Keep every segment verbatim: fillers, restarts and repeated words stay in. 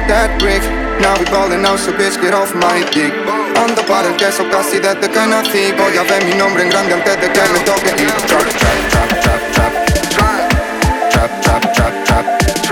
that brick. Now we ballin' out, so bitch, get off my dick. Ando para el queso casi desde que nací. Voy a ver mi nombre en grande antes de que me toque ir. Trap, trap, trap, trap, trap. Trap, trap, trap, trap.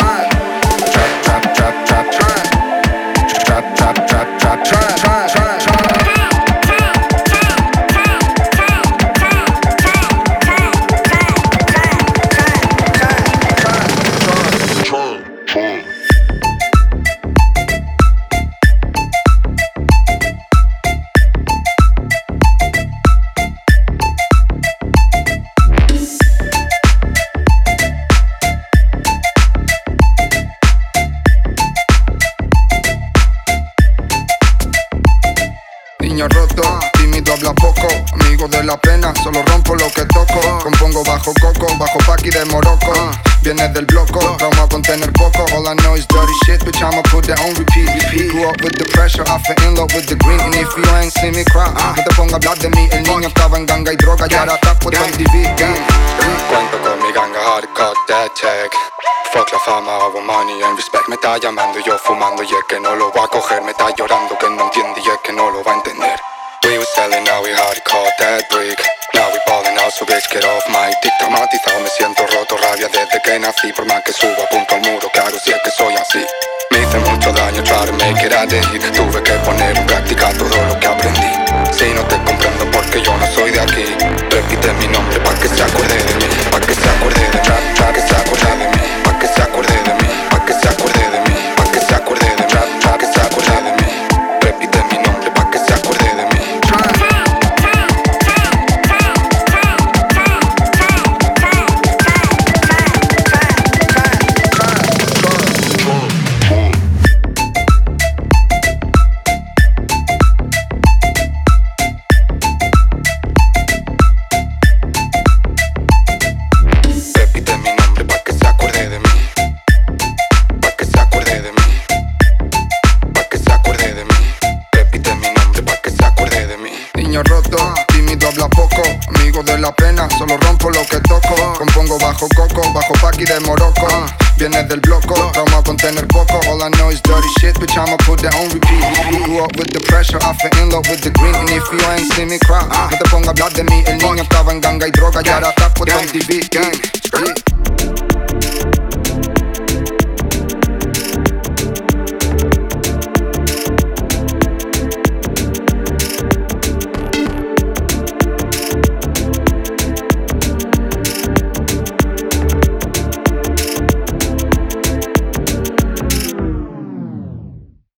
Niño roto, tímido habla poco, amigo de la pena, solo rompo lo que toco. Compongo bajo coco, bajo paqui de Morocco. Vienes del bloco, trauma con tener poco. All I know is dirty shit, bitch, I'ma put that on repeat. repeat. Grew up with the pressure, I fell in love with the green. And if you ain't seen me cry, no te ponga a hablar de mí. El niño estaba en ganga y droga y ahora está por M T V. Cuento con mi ganga hardcore, that check. Fuck la fama, hago money and respect. Me está llamando y yo fumando y es que no lo va a coger. Me está llorando que no entiende y es que no lo va a entender. We was selling, now we hardcore, that brick. Now we ballin' out, so bitch, get off my dick. Traumatizado, me siento roto, rabia desde que nací. Por más que subo, apunto al muro, ¿qué hago si es que soy así? Me hice mucho daño, try to make it out of here. Tuve que poner en práctica todo lo que aprendí. Si no te comprendo porque yo no soy de aquí. Repite mi nombre pa' que se acuerde de mí. Pa' que se acuerde de mí, pa' que se acuerde de mí. Pa' que se acuerde de mí, pa' que se acuerde de mí. Pa' que se acuerde de mí, pa' que se acuerde de mí. Repite mi nombre pa' que se acuerde de mí. Niño roto, tímido habla poco, amigo de la pena, solo rompo lo que toco. Compongo bajo coco, bajo paqui de Morocco. Vienes del bloco, trauma con tener poco. All I know is dirty shit, bitch, I'ma put that on repeat. Grew up with the pressure, I fell in love with the green. And if you ain't seen me cry, no te ponga a hablar de mí. El niño estaba en ganga y droga y ahora está por M T V.